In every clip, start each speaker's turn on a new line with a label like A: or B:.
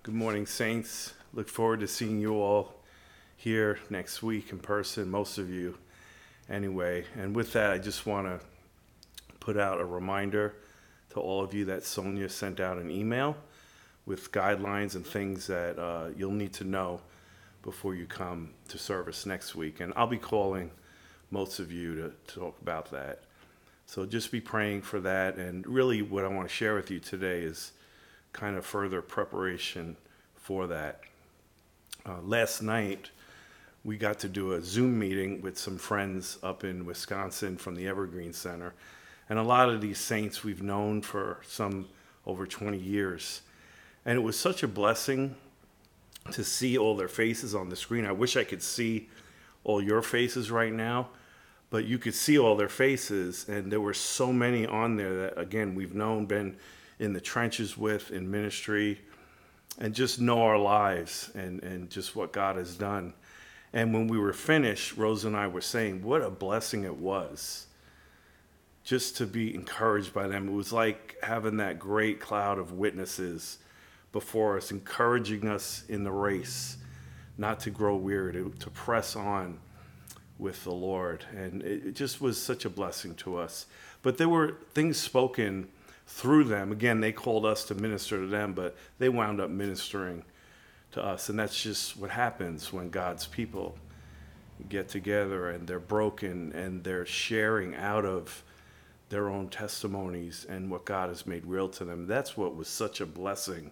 A: Good morning, Saints. Look forward to seeing you all here next week in person, most of you anyway. And with that, I just want to put out a reminder to all of you that Sonia sent out an email with guidelines and things that you'll need to know before you come to service next week. And I'll be calling most of you to talk about that. So just be praying for that. And really, what I want to share with you today is kind of further preparation for that. Last night, we got to do a Zoom meeting with some friends up in Wisconsin from the Evergreen Center. And a lot of these saints we've known for some over 20 years. And it was such a blessing to see all their faces on the screen. I wish I could see all your faces right now, but you could see all their faces. And there were so many on there that, again, we've known, been in the trenches with, in ministry, and just know our lives and just what God has done. And when we were finished, Rose and I were saying what a blessing it was just to be encouraged by them. It was like having that great cloud of witnesses before us, encouraging us in the race, not to grow weary, to press on with the Lord. And it just was such a blessing to us. But there were things spoken through them. Again, they called us to minister to them, but they wound up ministering to us. And that's just what happens when God's people get together and they're broken and they're sharing out of their own testimonies and what God has made real to them. That's what was such a blessing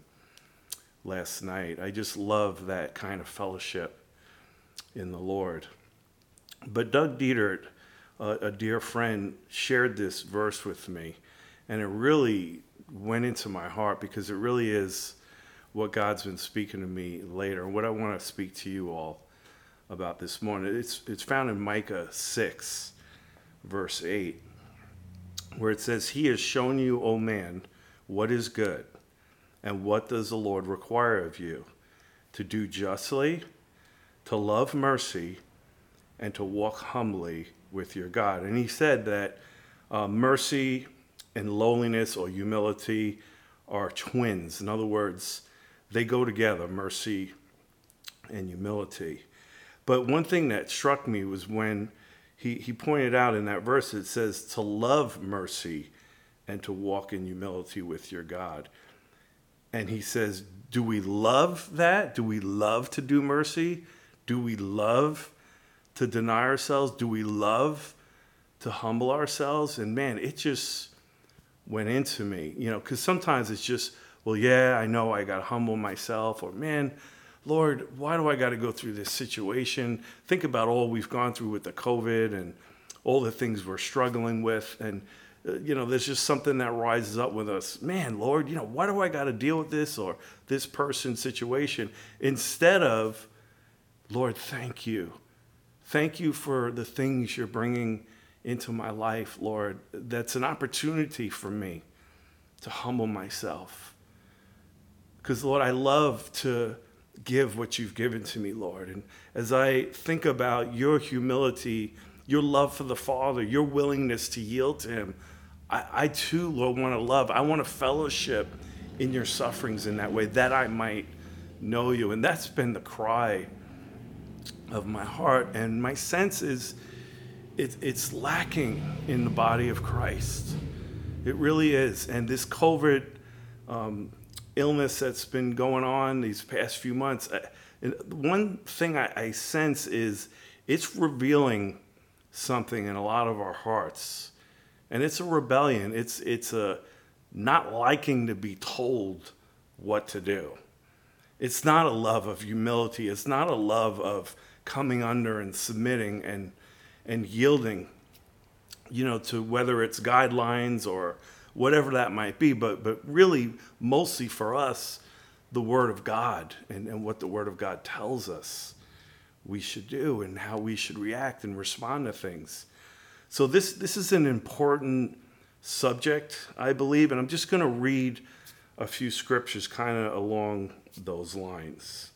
A: last night. I just love that kind of fellowship in the Lord. But Doug Dietert, a dear friend, shared this verse with me. And it really went into my heart because it really is what God's been speaking to me later. What I want to speak to you all about this morning. It's found in Micah 6, verse 8, where it says, "He has shown you, O man, what is good, and what does the Lord require of you? To do justly, to love mercy, and to walk humbly with your God." And he said that mercy and lowliness or humility are twins. In other words, they go together, mercy and humility. But one thing that struck me was when he pointed out in that verse, it says to love mercy and to walk in humility with your God. And he says, do we love that? Do we love to do mercy? Do we love to deny ourselves? Do we love to humble ourselves? And man, it just went into me, because sometimes it's just, well, yeah, I know I got to humble myself, or man, Lord, why do I got to go through this situation? Think about all we've gone through with the COVID and all the things we're struggling with. And, there's just something that rises up with us. Man, Lord, why do I got to deal with this or this person's situation? Instead of, Lord, thank you. Thank you for the things you're bringing into my life, Lord. That's an opportunity for me to humble myself. Because, Lord, I love to give what you've given to me, Lord. And as I think about your humility, your love for the Father, your willingness to yield to him, I too, Lord, want to love. I want to fellowship in your sufferings in that way, that I might know you. And that's been the cry of my heart. And my sense is it's lacking in the body of Christ. It really is. And this COVID illness that's been going on these past few months, one thing I sense is it's revealing something in a lot of our hearts. And it's a rebellion. It's a not liking to be told what to do. It's not a love of humility. It's not a love of coming under and submitting and yielding, to whether it's guidelines or whatever that might be, but really mostly for us, the Word of God and what the Word of God tells us we should do and how we should react and respond to things. So this is an important subject, I believe, and I'm just going to read a few scriptures kind of along those lines.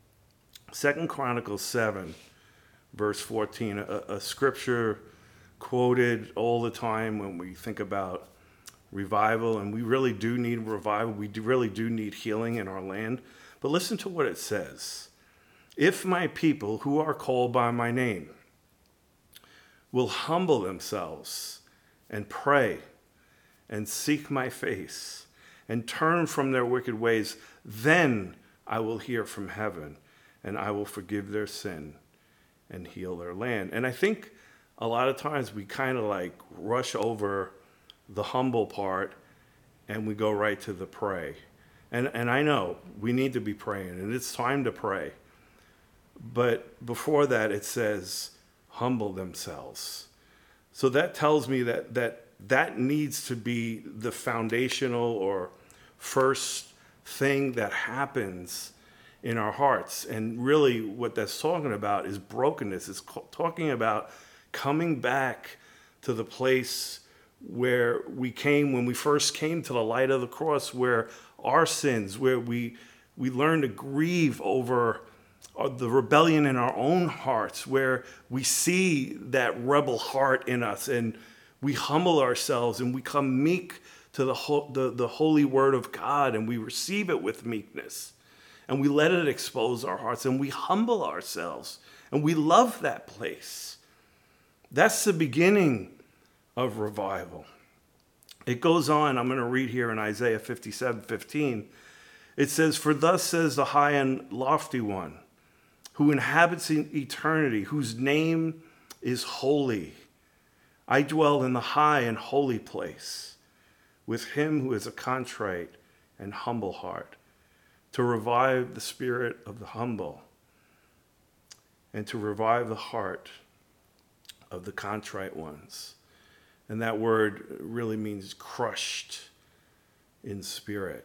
A: 2 Chronicles 7, verse 14, a scripture quoted all the time when we think about revival, and we really do need revival. We really do need healing in our land. But listen to what it says. If my people who are called by my name will humble themselves and pray and seek my face and turn from their wicked ways, then I will hear from heaven and I will forgive their sin and heal their land. And I think a lot of times we kind of like rush over the humble part and we go right to the pray. And I know we need to be praying and it's time to pray. But before that, it says, humble themselves. So that tells me that needs to be the foundational or first thing that happens in our hearts. And really what that's talking about is brokenness. It's talking about coming back to the place where we came when we first came to the light of the cross, where our sins, where we learn to grieve over the rebellion in our own hearts, where we see that rebel heart in us and we humble ourselves and we come meek to the holy word of God and we receive it with meekness and we let it expose our hearts and we humble ourselves and we love that place. That's the beginning of revival. It goes on, I'm going to read here in Isaiah 57:15. It says, "For thus says the high and lofty one, who inhabits in eternity, whose name is holy. I dwell in the high and holy place with him who is a contrite and humble heart, to revive the spirit of the humble and to revive the heart of the contrite ones." And that word really means crushed in spirit,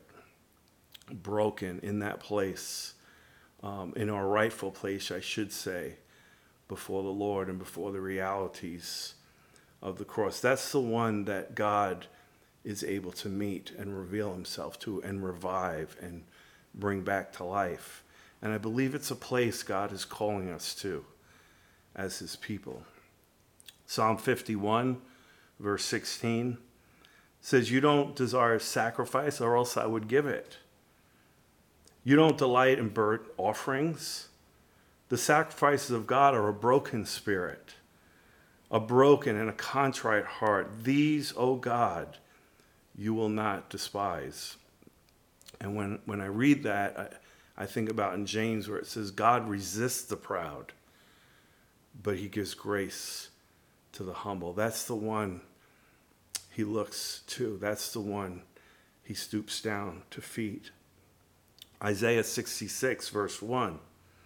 A: broken in that place. In our rightful place, I should say, before the Lord and before the realities of the cross. That's the one that God is able to meet and reveal himself to and revive and bring back to life. And I believe it's a place God is calling us to as his people. Psalm 51, verse 16 says, "You don't desire sacrifice, or else I would give it. You don't delight in burnt offerings. The sacrifices of God are a broken spirit, a broken and a contrite heart. These, O God, you will not despise." And when I read that, I think about in James where it says, God resists the proud, but he gives grace to the humble. That's the one he looks to. That's the one he stoops down to feed. Isaiah 66, verse 1.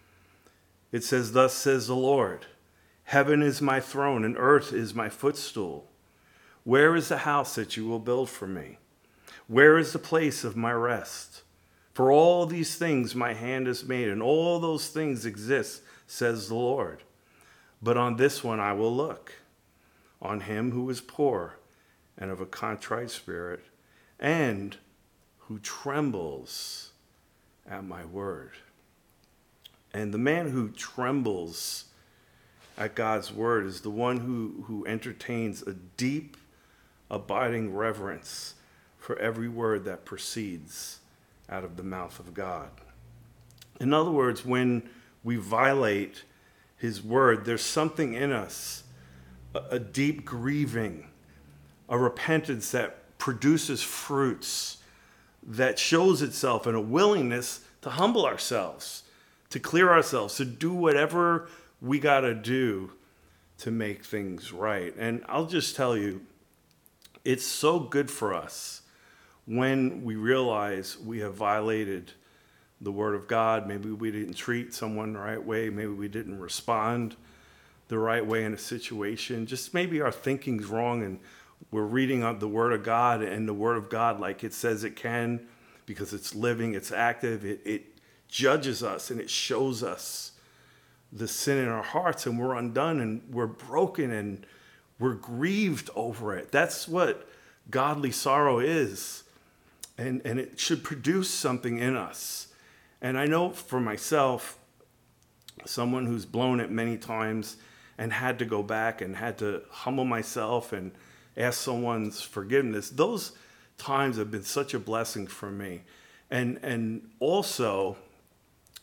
A: It says, "Thus says the Lord, heaven is my throne and earth is my footstool. Where is the house that you will build for me? Where is the place of my rest? For all these things my hand has made, and all those things exist, says the Lord. But on this one I will look, on him who is poor and of a contrite spirit, and who trembles at my word." And the man who trembles at God's word is the one who entertains a deep, abiding reverence for every word that proceeds out of the mouth of God. In other words, when we violate his word, there's something in us, a deep grieving, a repentance that produces fruits, that shows itself in a willingness to humble ourselves, to clear ourselves, to do whatever we got to do to make things right. And I'll just tell you, it's so good for us when we realize we have violated the word of God. Maybe we didn't treat someone the right way. Maybe we didn't respond the right way in a situation. Just maybe our thinking's wrong and we're reading the word of God and the word of God like it says it can, because it's living, it's active, it judges us and it shows us the sin in our hearts, and we're undone and we're broken and we're grieved over it. That's what godly sorrow is. And it should produce something in us. And I know for myself, someone who's blown it many times and had to go back and had to humble myself and ask someone's forgiveness, those times have been such a blessing for me. And also,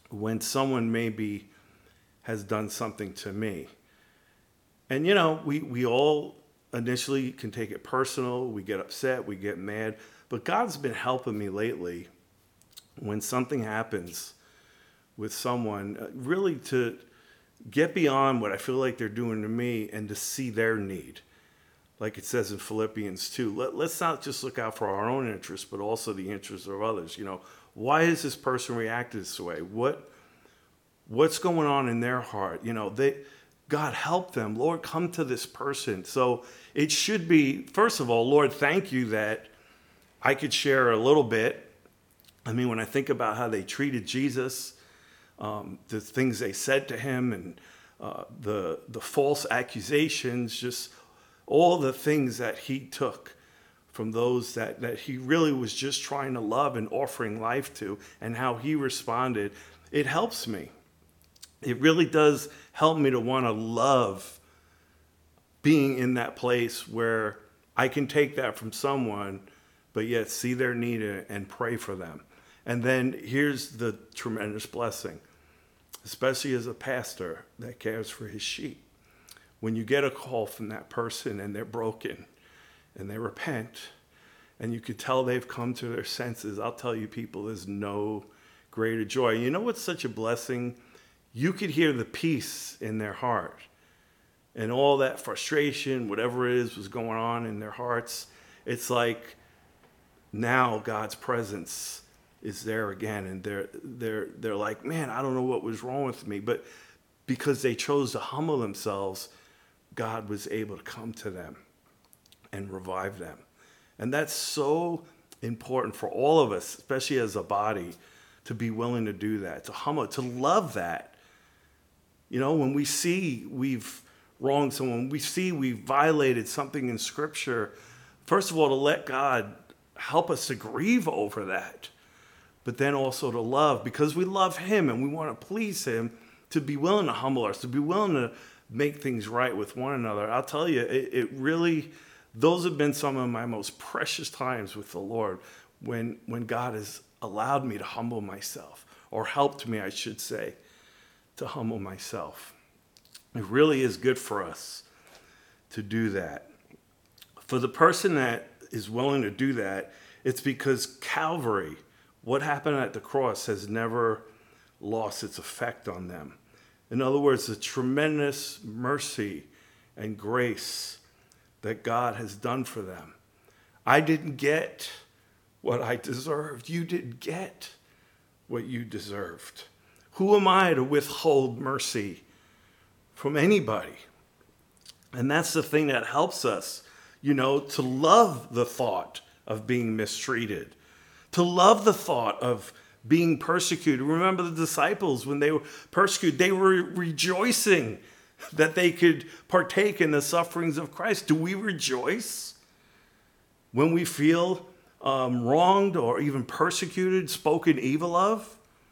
A: when someone maybe has done something to me. And, we all initially can take it personal. We get upset, we get mad. But God's been helping me lately when something happens with someone, really to get beyond what I feel like they're doing to me and to see their need. Like it says in Philippians 2, let's not just look out for our own interests, but also the interests of others. Why is this person reacting this way? What's going on in their heart? God, help them. Lord, come to this person. So it should be, first of all, Lord, thank you that I could share a little bit. I mean, when I think about how they treated Jesus, the things they said to him, and the false accusations, just all the things that he took from those that he really was just trying to love and offering life to, and how he responded, it helps me. It really does help me to want to love being in that place where I can take that from someone, but yet see their need and pray for them. And then here's the tremendous blessing, especially as a pastor that cares for his sheep. When you get a call from that person and they're broken and they repent and you could tell they've come to their senses, I'll tell you, people, there's no greater joy. You know what's such a blessing? You could hear the peace in their heart, and all that frustration, whatever it is, was going on in their hearts. It's like now God's presence is there again, and they're like, man, I don't know what was wrong with me, but because they chose to humble themselves, God was able to come to them and revive them. And that's so important for all of us, especially as a body, to be willing to do that, to humble, to love that. When we see we've wronged someone, we see we've violated something in Scripture, first of all, to let God help us to grieve over that, but then also to love, because we love him and we want to please him, to be willing to humble ourselves, to be willing to make things right with one another. I'll tell you, it really, those have been some of my most precious times with the Lord, when God has allowed me to humble myself, or helped me, I should say, to humble myself. It really is good for us to do that. For the person that is willing to do that, it's because Calvary, what happened at the cross, has never lost its effect on them. In other words, the tremendous mercy and grace that God has done for them. I didn't get what I deserved. You didn't get what you deserved. Who am I to withhold mercy from anybody? And that's the thing that helps us, to love the thought of being mistreated, to love the thought of being persecuted. Remember the disciples, when they were persecuted, they were rejoicing that they could partake in the sufferings of Christ. Do we rejoice when we feel wronged or even persecuted, spoken evil of?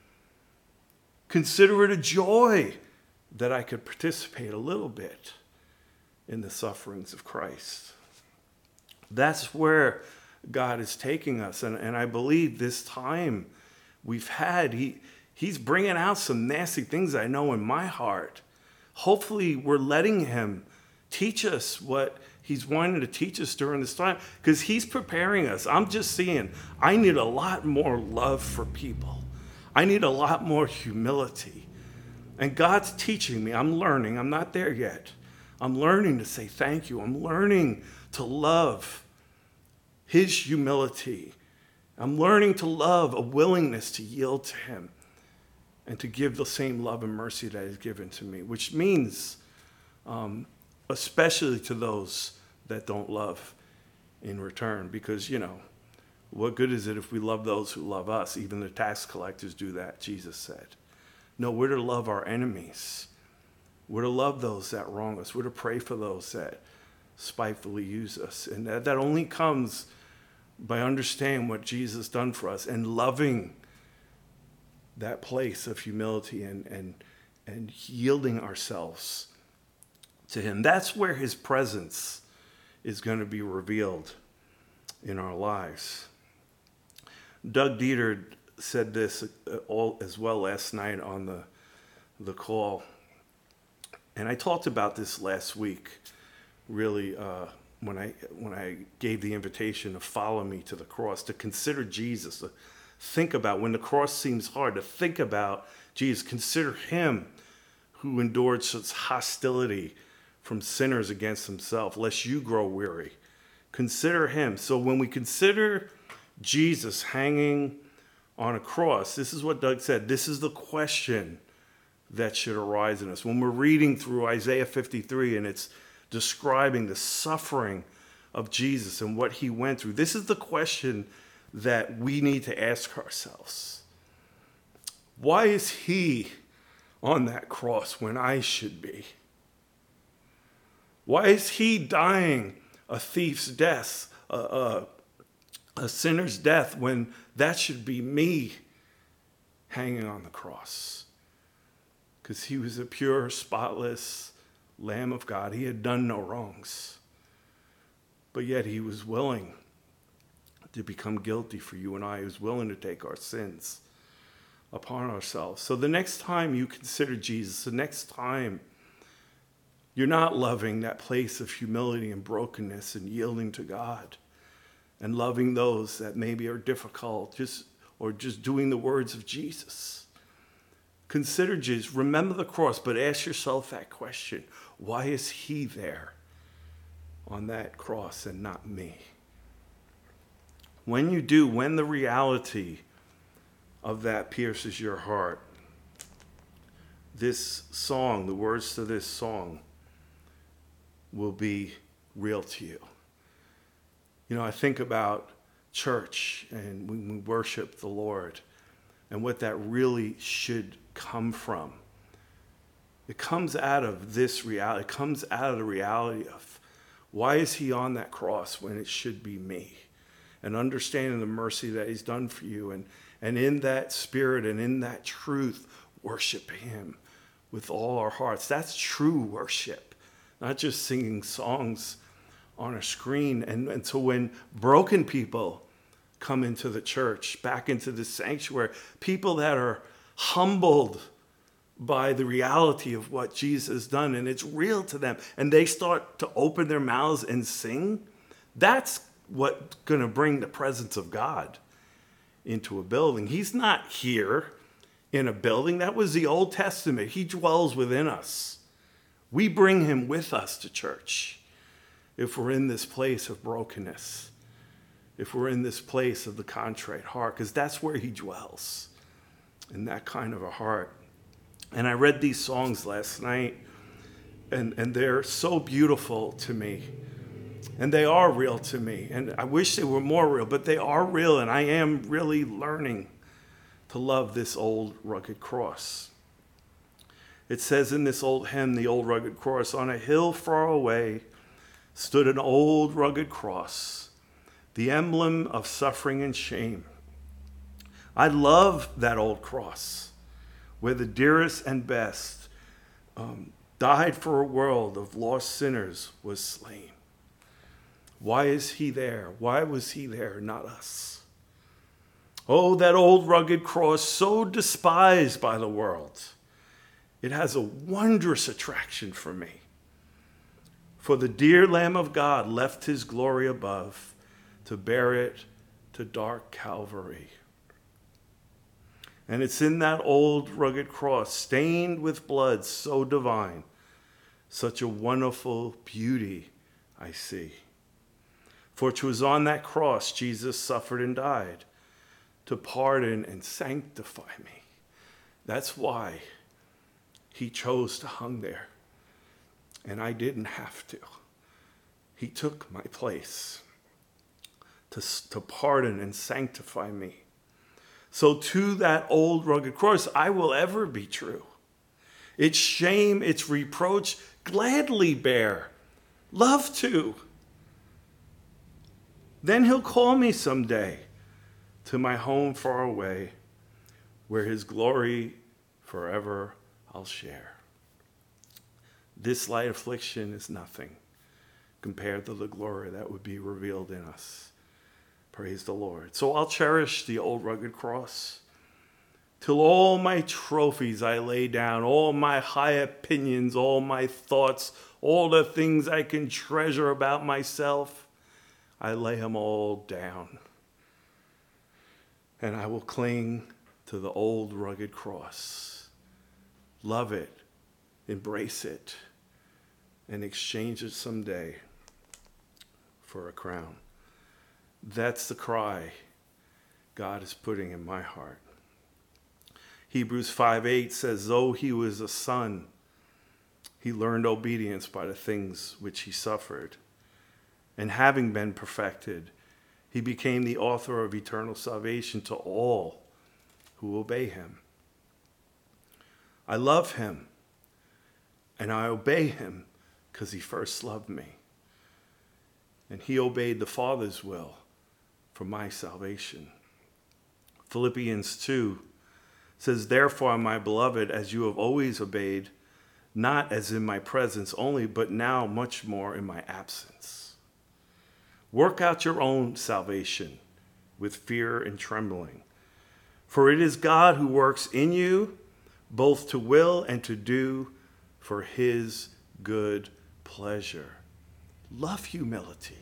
A: Consider it a joy that I could participate a little bit in the sufferings of Christ. That's where God is taking us. And I believe this time we've had, he's bringing out some nasty things I know in my heart. Hopefully we're letting him teach us what he's wanting to teach us during this time, because he's preparing us. I'm just seeing, I need a lot more love for people. I need a lot more humility. And God's teaching me. I'm learning. I'm not there yet. I'm learning to say thank you. I'm learning to love his humility. I'm learning to love a willingness to yield to him and to give the same love and mercy that he's given to me, which means especially to those that don't love in return, because, what good is it if we love those who love us? Even the tax collectors do that, Jesus said. No, we're to love our enemies. We're to love those that wrong us. We're to pray for those that spitefully use us. And that only comes by understanding what Jesus done for us and loving that place of humility and yielding ourselves to him. That's where his presence is going to be revealed in our lives. Doug Dieter said this all as well last night on the call. And I talked about this last week, really, when I gave the invitation to follow me to the cross, to consider Jesus, to think about when the cross seems hard, to think about Jesus, consider him who endured such hostility from sinners against himself, lest you grow weary. Consider him. So when we consider Jesus hanging on a cross, this is what Doug said. This is the question that should arise in us. When we're reading through Isaiah 53 and it's describing the suffering of Jesus and what he went through, this is the question that we need to ask ourselves. Why is he on that cross when I should be? Why is he dying a thief's death, a sinner's death, when that should be me hanging on the cross? Because he was a pure, spotless Lamb of God. He had done no wrongs. But yet he was willing to become guilty for you and I. He was willing to take our sins upon ourselves. So the next time you consider Jesus, the next time you're not loving that place of humility and brokenness and yielding to God and loving those that maybe are difficult, or just doing the words of Jesus. Consider Jesus. Remember the cross, but ask yourself that question. Why is he there on that cross and not me? When you do, when the reality of that pierces your heart, this song, the words to this song, will be real to you. You know, I think about church and when we worship the Lord and what that really should come from. It comes out of this reality. It comes out of the reality of why is he on that cross when it should be me? And understanding the mercy that he's done for you. And in that spirit and in that truth, worship him with all our hearts. That's true worship. Not just singing songs on a screen. And so when broken people come into the church, back into the sanctuary, people that are humbled by the reality of what Jesus has done, and it's real to them, and they start to open their mouths and sing, that's what's going to bring the presence of God into a building. He's not here in a building. That was the Old Testament. He dwells within us. We bring him with us to church if we're in this place of brokenness, if we're in this place of the contrite heart, because that's where he dwells, in that kind of a heart. And I read these songs last night, and they're so beautiful to me. And they are real to me. And I wish they were more real, but they are real, and I am really learning to love this old rugged cross. It says in this old hymn, the old rugged cross, on a hill far away stood an old rugged cross, the emblem of suffering and shame. I love that old cross, where the dearest and best died for a world of lost sinners was slain. Why is he there? Why was he there, not us? Oh, that old rugged cross, so despised by the world. It has a wondrous attraction for me. For the dear Lamb of God left his glory above to bear it to dark Calvary. And it's in that old rugged cross, stained with blood so divine, such a wonderful beauty I see. For 'twas on that cross Jesus suffered and died to pardon and sanctify me. That's why he chose to hang there. And I didn't have to. He took my place to pardon and sanctify me. So to that old rugged cross, I will ever be true. Its shame, its reproach, gladly bear. Love to. Then he'll call me someday to my home far away, where his glory forever I'll share. This light affliction is nothing compared to the glory that would be revealed in us. Praise the Lord. So I'll cherish the old rugged cross. till all my trophies I lay down, all my high opinions, all my thoughts, all the things I can treasure about myself, I lay them all down. And I will cling to the old rugged cross. Love it, embrace it, and exchange it someday for a crown. That's the cry God is putting in my heart. Hebrews 5:8 says, though he was a son, he learned obedience by the things which he suffered. And having been perfected, he became the author of eternal salvation to all who obey him. I love him, and I obey him because he first loved me. And he obeyed the Father's will for my salvation. Philippians 2 says, therefore, my beloved, as you have always obeyed, not as in my presence only, but now much more in my absence. Work out your own salvation with fear and trembling. For it is God who works in you, both to will and to do for his good pleasure. Love humility.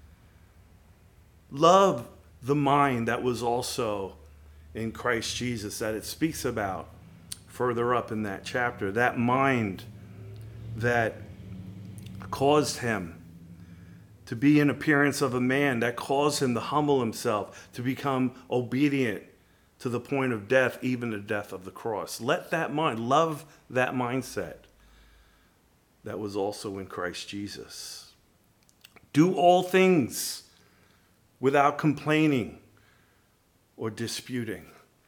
A: Love the mind that was also in Christ Jesus that it speaks about further up in that chapter. That mind that caused him to be in appearance of a man, that caused him to humble himself, to become obedient to the point of death, even the death of the cross. Let that mind, love that mindset that was also in Christ Jesus. Do all things without complaining or disputing.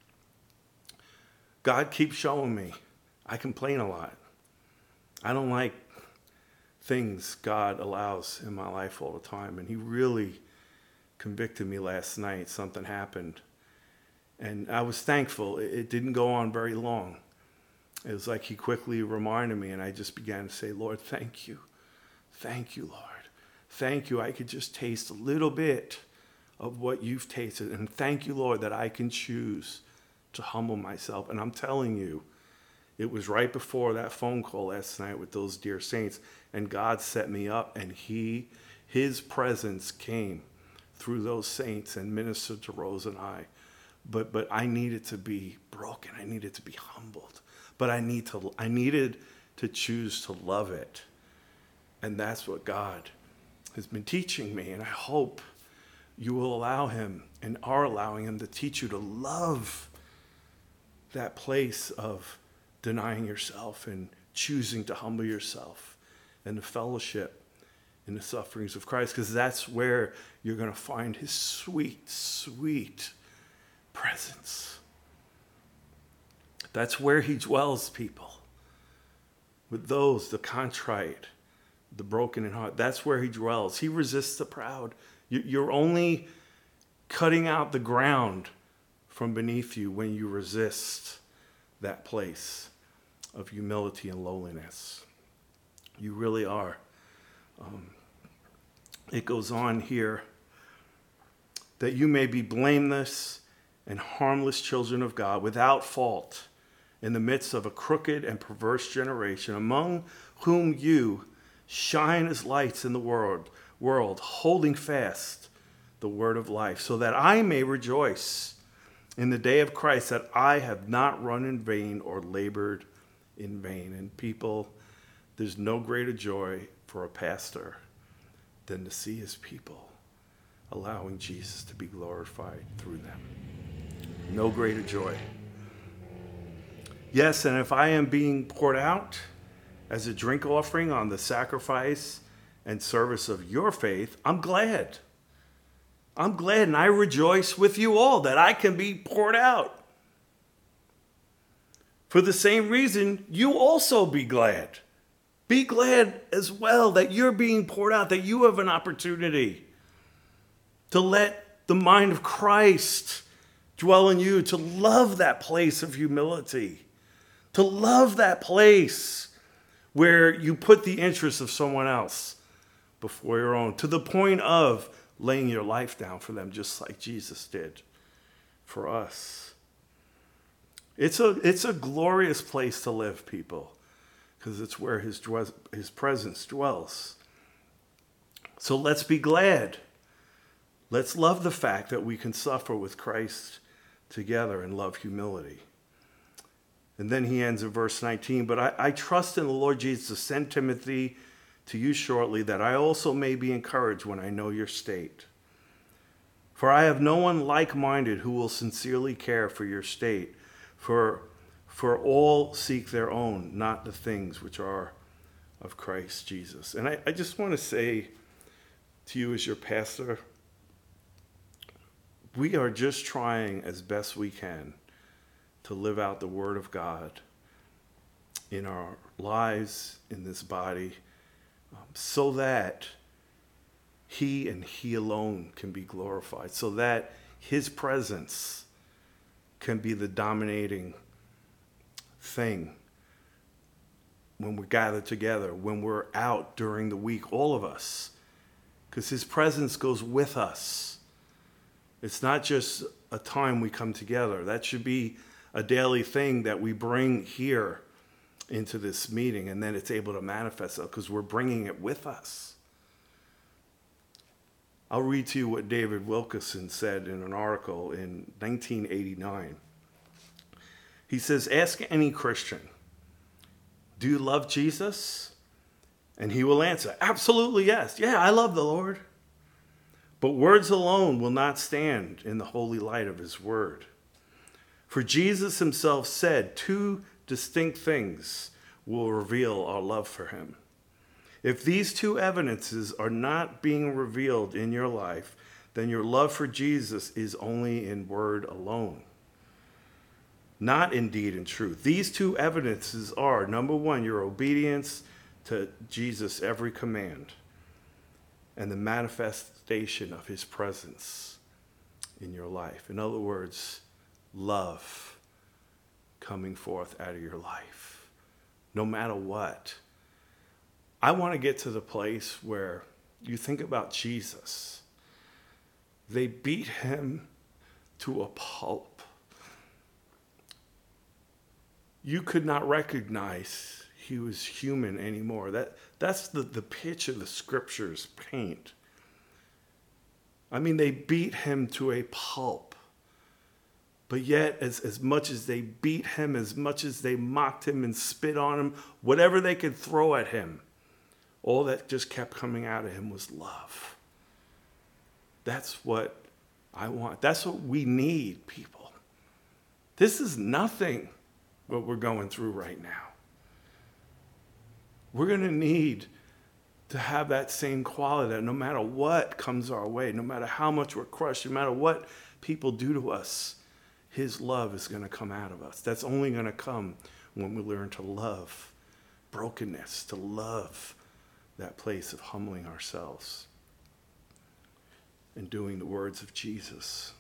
A: God keeps showing me I complain a lot. I don't like things God allows in my life all the time. And he really convicted me last night. Something happened. And I was thankful. It didn't go on very long. It was like he quickly reminded me, and I just began to say, Lord, thank you. Thank you, Lord. Thank you. I could just taste a little bit of what you've tasted. And thank you, Lord, that I can choose to humble myself. And I'm telling you, it was right before that phone call last night with those dear saints. And God set me up, and his presence came through those saints and ministered to Rose and I. But I needed to be broken. I needed to be humbled. But I needed to choose to love it. And that's what God has been teaching me. And I hope you will allow him and are allowing him to teach you to love that place of denying yourself and choosing to humble yourself and the fellowship in the sufferings of Christ, because that's where you're going to find his sweet, sweet presence. That's where he dwells, people. With those, the contrite, the broken in heart. That's where he dwells. He resists the proud. You're only cutting out the ground from beneath you when you resist that place of humility and lowliness. You really are. It goes on here that you may be blameless and harmless children of God, without fault, in the midst of a crooked and perverse generation, among whom you shine as lights in the world, holding fast the word of life, so that I may rejoice in the day of Christ, that I have not run in vain or labored in vain. And people, there's no greater joy for a pastor than to see his people allowing Jesus to be glorified through them. No greater joy. Yes, and if I am being poured out as a drink offering on the sacrifice and service of your faith, I'm glad. I'm glad, and I rejoice with you all that I can be poured out. For the same reason, you also be glad. Be glad as well that you're being poured out, that you have an opportunity to let the mind of Christ dwell in you, to love that place of humility, to love that place where you put the interests of someone else before your own, to the point of laying your life down for them, just like Jesus did for us. It's a glorious place to live, people, because it's where his presence dwells. So let's be glad. Let's love the fact that we can suffer with Christ together and love humility. And then he ends in verse 19, but I trust in the Lord Jesus to send Timothy to you shortly, that I also may be encouraged when I know your state. For I have no one like-minded who will sincerely care for your state. For all seek their own, not the things which are of Christ Jesus. And I just want to say to you as your pastor, we are just trying as best we can to live out the Word of God in our lives, in this body, so that He and He alone can be glorified, so that His presence can be the dominating thing when we gather together, when we're out during the week, all of us, because His presence goes with us. It's not just a time we come together. That should be a daily thing that we bring here into this meeting, and then it's able to manifest it because we're bringing it with us. I'll read to you what David Wilkerson said in an article in 1989. He says, ask any Christian, do you love Jesus? And he will answer, absolutely yes. Yeah, I love the Lord. But words alone will not stand in the holy light of his word. For Jesus himself said, two distinct things will reveal our love for him. If these two evidences are not being revealed in your life, then your love for Jesus is only in word alone, not in deed and truth. These two evidences are, number one, your obedience to Jesus' every command, and the manifestation of his presence in your life. In other words, love coming forth out of your life, no matter what. I want to get to the place where you think about Jesus. They beat him to a pulp. You could not recognize he was human anymore. That's the pitch of the scriptures paint. I mean, they beat him to a pulp. But yet, as much as they beat him, as much as they mocked him and spit on him, whatever they could throw at him, all that just kept coming out of him was love. That's what I want. That's what we need, people. This is nothing what we're going through right now. We're going to need to have that same quality, that no matter what comes our way, no matter how much we're crushed, no matter what people do to us, his love is going to come out of us. That's only going to come when we learn to love brokenness, to love that place of humbling ourselves and doing the words of Jesus.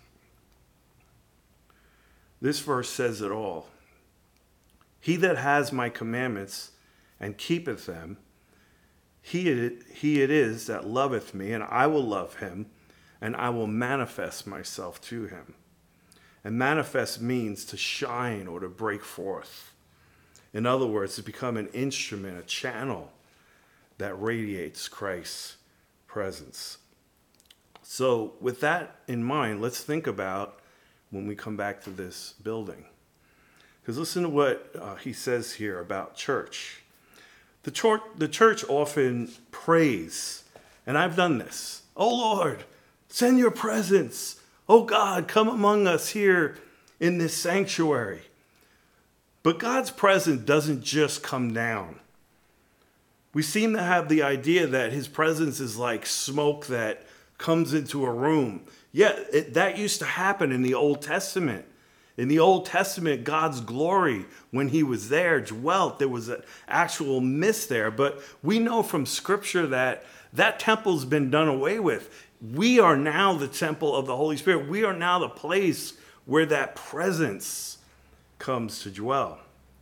A: This verse says it all. He that has my commandments and keepeth them, he it is that loveth me, and I will love him, and I will manifest myself to him. And manifest means to shine or to break forth. In other words, to become an instrument, a channel that radiates Christ's presence. So with that in mind, let's think about when we come back to this building. Because listen to what he says here about church. The church often prays, and I've done this. Oh Lord, send your presence. Oh God, come among us here in this sanctuary. But God's presence doesn't just come down. We seem to have the idea that his presence is like smoke that comes into a room. Yeah, that used to happen in the Old Testament. In the Old Testament, God's glory, when he was there, dwelt. There was an actual mist there. But we know from Scripture that that temple's been done away with. We are now the temple of the Holy Spirit. We are now the place where that presence comes to dwell.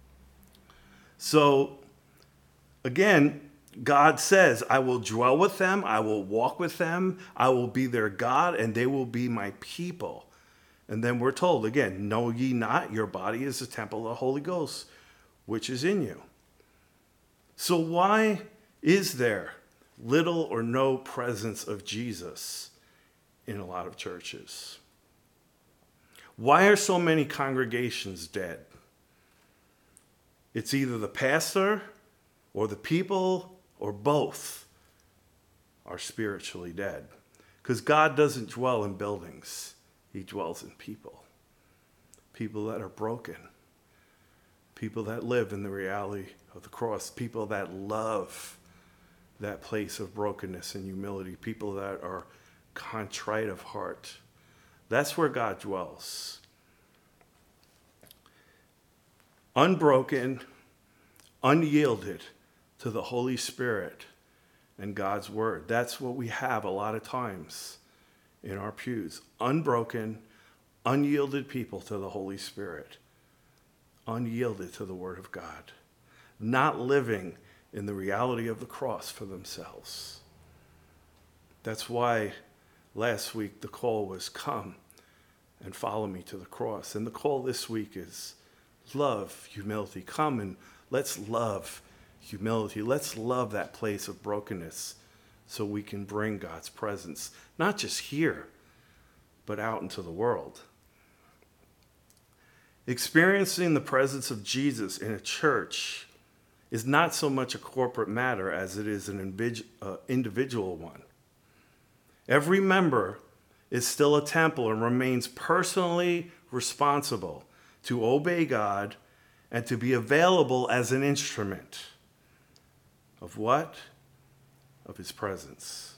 A: So, again, God says, I will dwell with them, I will walk with them, I will be their God, and they will be my people. And then we're told again, know ye not your body is the temple of the Holy Ghost, which is in you. So why is there little or no presence of Jesus in a lot of churches? Why are so many congregations dead? It's either the pastor or the people or both are spiritually dead. Because God doesn't dwell in buildings. He dwells in people. People that are broken. People that live in the reality of the cross. People that love that place of brokenness and humility. People that are contrite of heart. That's where God dwells. Unbroken, unyielded to the Holy Spirit and God's word. That's what we have a lot of times in our pews. Unbroken, unyielded people to the Holy Spirit. Unyielded to the word of God. Not living in the reality of the cross for themselves. That's why last week the call was come and follow me to the cross. And the call this week is love humility. Come and let's love humility. Let's love that place of brokenness so we can bring God's presence, not just here, but out into the world. Experiencing the presence of Jesus in a church is not so much a corporate matter as it is an individual one. Every member is still a temple and remains personally responsible to obey God and to be available as an instrument of what? Of his presence.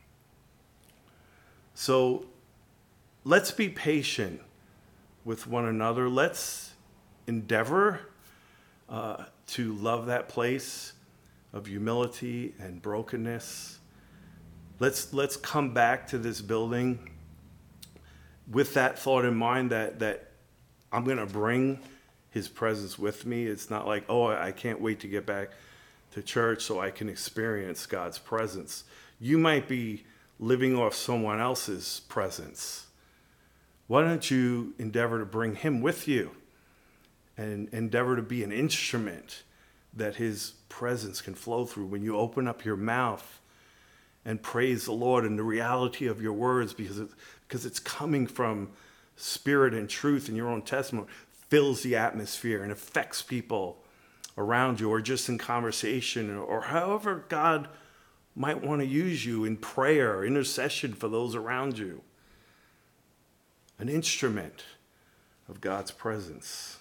A: So let's be patient with one another. Let's endeavor to love that place of humility and brokenness. Let's come back to this building with that thought in mind that I'm going to bring his presence with me. It's not like, oh, I can't wait to get back to church so I can experience God's presence. You might be living off someone else's presence. Why don't you endeavor to bring him with you and endeavor to be an instrument that his presence can flow through when you open up your mouth and praise the Lord in the reality of your words, because it's coming from spirit and truth, and your own testimony fills the atmosphere and affects people around you, or just in conversation, or however God might want to use you in prayer, intercession for those around you. An instrument of God's presence.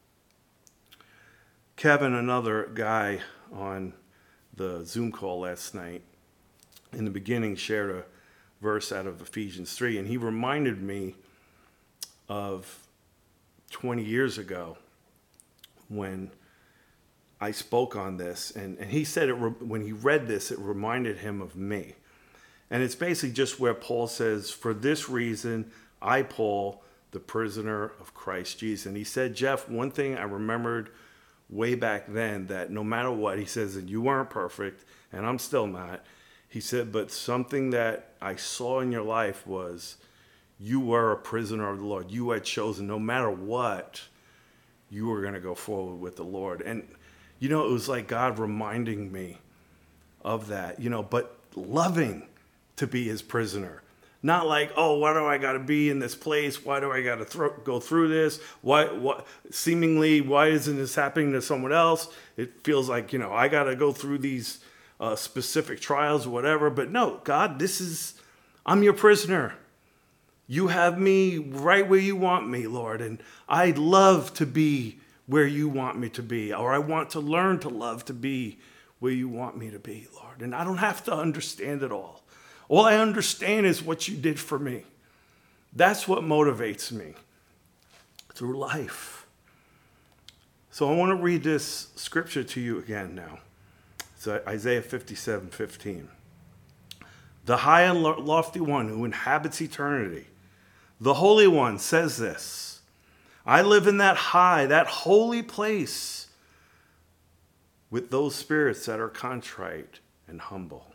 A: Kevin, another guy on the Zoom call last night, in the beginning shared a verse out of Ephesians 3, and he reminded me of 20 years ago when I spoke on this, and he said when he read this, it reminded him of me. And it's basically just where Paul says, for this reason, I, Paul, the prisoner of Christ Jesus. And he said, Jeff, one thing I remembered way back then, that no matter what, he says that you weren't perfect, and I'm still not. He said, but something that I saw in your life was you were a prisoner of the Lord. You had chosen, no matter what, you were going to go forward with the Lord. And, it was like God reminding me of that, but loving to be his prisoner. Not like, oh, why do I got to be in this place? Why do I got to go through this? Why isn't this happening to someone else? It feels like, I got to go through these specific trials or whatever. But no, God, I'm your prisoner. You have me right where you want me, Lord. And I'd love to be where you want me to be. Or I want to learn to love to be where you want me to be, Lord. And I don't have to understand it all. All I understand is what you did for me. That's what motivates me through life. So I want to read this scripture to you again now. It's Isaiah 57:15. The high and lofty one who inhabits eternity, the Holy One, says this: I live in that high, that holy place with those spirits that are contrite and humble.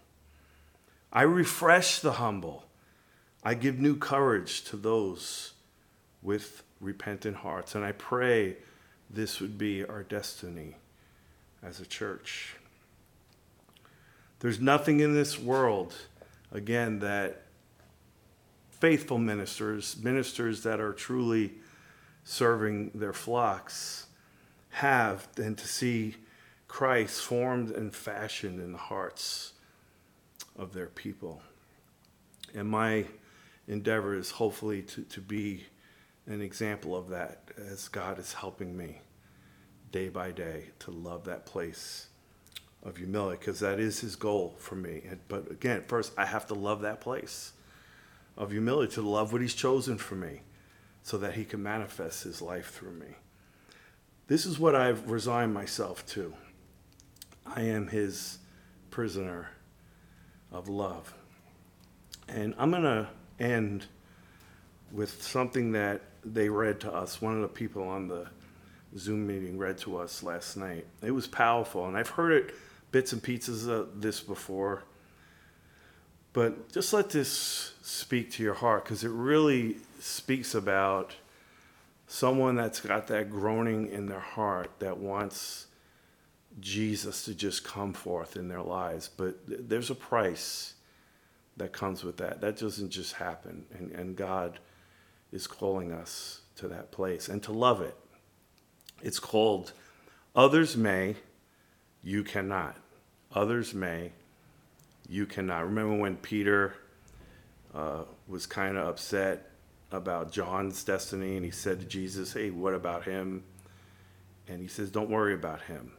A: I refresh the humble. I give new courage to those with repentant hearts. And I pray this would be our destiny as a church. There's nothing in this world, again, that faithful ministers that are truly serving their flocks have than to see Christ formed and fashioned in the hearts of their people. And my endeavor is hopefully to be an example of that as God is helping me day by day to love that place of humility, because that is his goal for me. But again, first I have to love that place of humility, to love what he's chosen for me so that he can manifest his life through me. This is what I've resigned myself to. I am his prisoner of love. And I'm going to end with something that they read to us. One of the people on the Zoom meeting read to us last night. It was powerful, and I've heard it bits and pieces of this before. But just let this speak to your heart, because it really speaks about someone that's got that groaning in their heart that wants Jesus to just come forth in their lives. But there's a price that comes with that. That doesn't just happen. And God is calling us to that place and to love it. It's called Others May, You Cannot. Others may, you cannot. Remember when Peter was kind of upset about John's destiny, and he said to Jesus, hey, what about him? And he says, don't worry about him.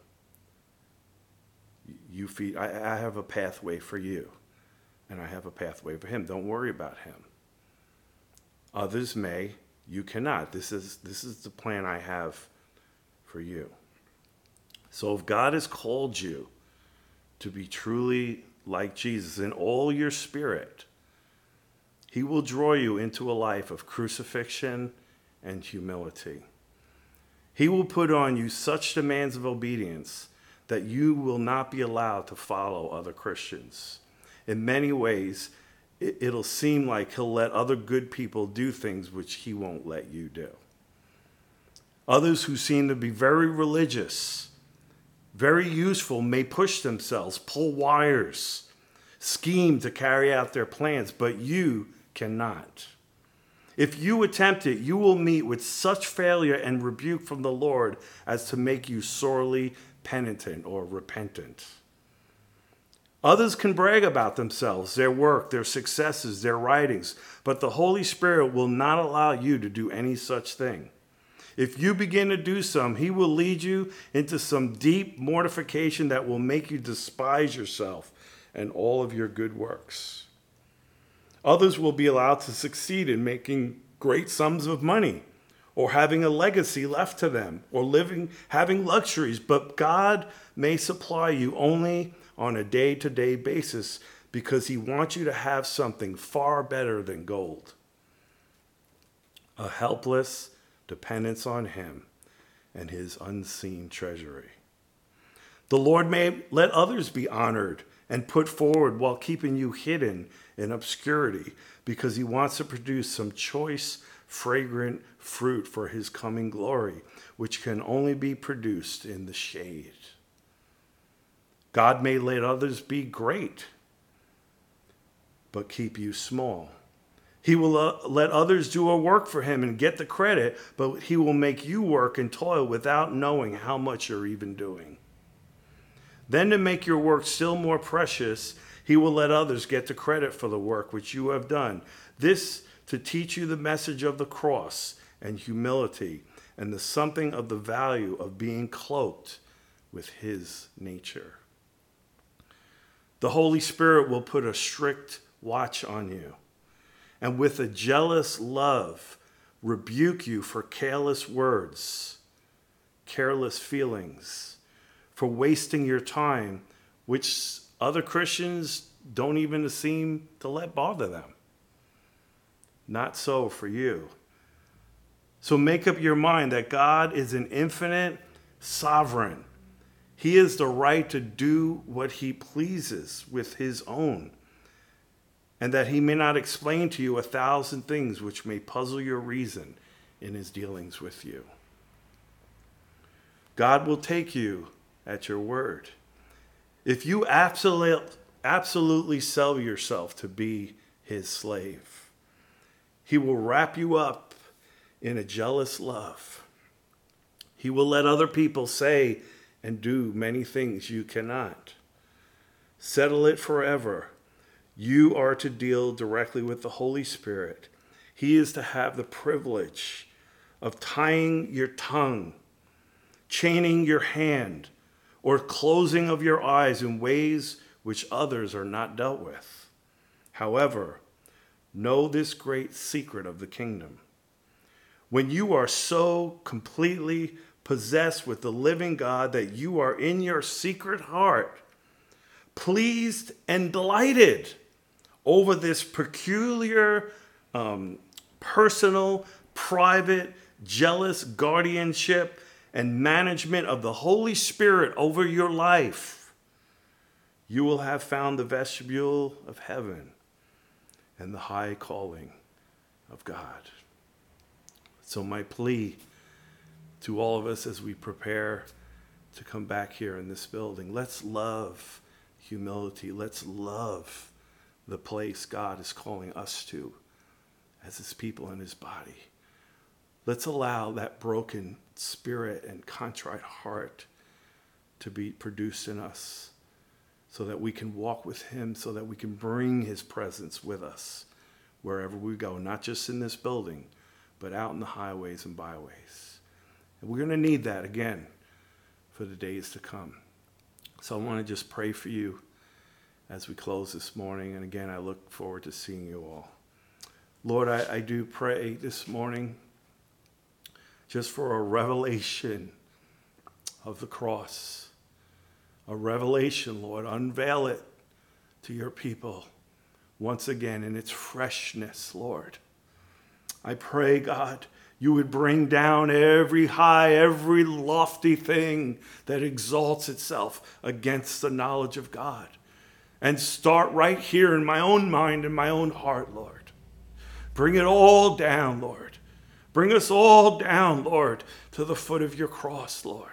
A: I have a pathway for you, and I have a pathway for him. Don't worry about him. Others may, you cannot. This is the plan I have for you. So if God has called you to be truly like Jesus in all your spirit, he will draw you into a life of crucifixion and humility. He will put on you such demands of obedience that you will not be allowed to follow other Christians. In many ways, it'll seem like he'll let other good people do things which he won't let you do. Others who seem to be very religious, very useful, may push themselves, pull wires, scheme to carry out their plans, but you cannot. If you attempt it, you will meet with such failure and rebuke from the Lord as to make you sorely penitent or repentant. Others can brag about themselves, their work, their successes, their writings, but the Holy Spirit will not allow you to do any such thing. If you begin to do some, he will lead you into some deep mortification that will make you despise yourself and all of your good works. Others will be allowed to succeed in making great sums of money, or having a legacy left to them, or having luxuries, but God may supply you only on a day-to-day basis because he wants you to have something far better than gold. A helpless dependence on him and his unseen treasury. The Lord may let others be honored and put forward while keeping you hidden in obscurity, because he wants to produce some choice, fragrant fruit for his coming glory, which can only be produced in the shade. God may let others be great, but keep you small. He will let others do a work for him and get the credit, but he will make you work and toil without knowing how much you're even doing. Then, to make your work still more precious, he will let others get the credit for the work which you have done. This to teach you the message of the cross and humility and the something of the value of being cloaked with his nature. The Holy Spirit will put a strict watch on you, and with a jealous love rebuke you for careless words, careless feelings, for wasting your time, which other Christians don't even seem to let bother them. Not so for you. So make up your mind that God is an infinite sovereign. He has the right to do what he pleases with his own, and that he may not explain to you 1,000 things which may puzzle your reason in his dealings with you. God will take you at your word. If you absolutely sell yourself to be his slave, he will wrap you up in a jealous love. He will let other people say and do many things you cannot. Settle it forever. You are to deal directly with the Holy Spirit. He is to have the privilege of tying your tongue, chaining your hand, or closing of your eyes in ways which others are not dealt with. However, know this great secret of the kingdom. When you are so completely possessed with the living God that you are in your secret heart, pleased and delighted over this peculiar, personal, private, jealous guardianship and management of the Holy Spirit over your life, you will have found the vestibule of heaven and the high calling of God. So my plea to all of us as we prepare to come back here in this building, let's love humility. Let's love the place God is calling us to as his people in his body. Let's allow that broken spirit and contrite heart to be produced in us so that we can walk with him, so that we can bring his presence with us wherever we go, not just in this building, but out in the highways and byways. And we're going to need that again for the days to come. So I want to just pray for you as we close this morning. And again, I look forward to seeing you all. Lord, I do pray this morning just for a revelation of the cross. A revelation, Lord. Unveil it to your people once again in its freshness, Lord. I pray, God, you would bring down every high, every lofty thing that exalts itself against the knowledge of God. And start right here in my own mind and my own heart, Lord. Bring it all down, Lord. Bring us all down, Lord, to the foot of your cross, Lord.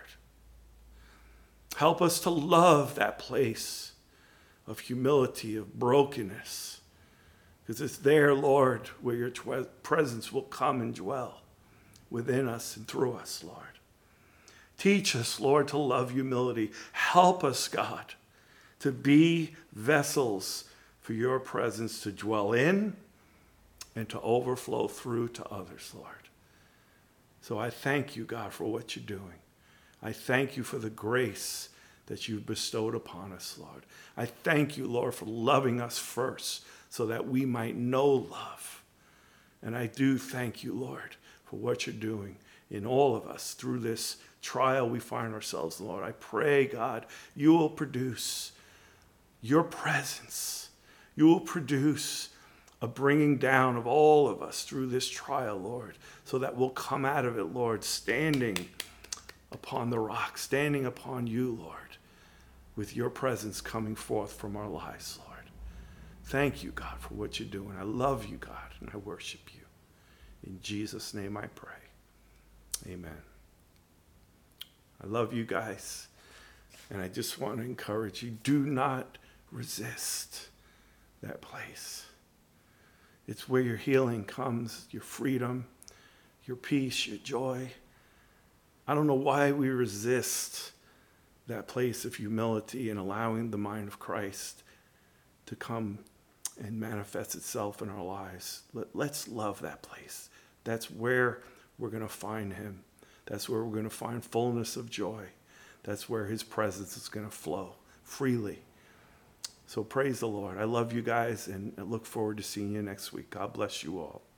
A: Help us to love that place of humility, of brokenness. Because it's there, Lord, where your presence will come and dwell within us and through us, Lord. Teach us, Lord, to love humility. Help us, God, to be vessels for your presence to dwell in and to overflow through to others, Lord. So I thank you, God, for what you're doing. I thank you for the grace that you've bestowed upon us, Lord. I thank you, Lord, for loving us first so that we might know love. And I do thank you, Lord, for what you're doing in all of us through this trial we find ourselves in, Lord. I pray, God, you will produce your presence. You will produce a bringing down of all of us through this trial, Lord, so that we'll come out of it, Lord, standing upon the rock, standing upon you, Lord, with your presence coming forth from our lives, Lord. Thank you, God, for what you're doing. I love you, God, and I worship you. In Jesus' name I pray. Amen. I love you guys, and I just want to encourage you, do not resist that place. It's where your healing comes, your freedom, your peace, your joy. I don't know why we resist that place of humility and allowing the mind of Christ to come and manifest itself in our lives. Let's love that place. That's where we're going to find him. That's where we're going to find fullness of joy. That's where his presence is going to flow freely. So praise the Lord. I love you guys, and I look forward to seeing you next week. God bless you all.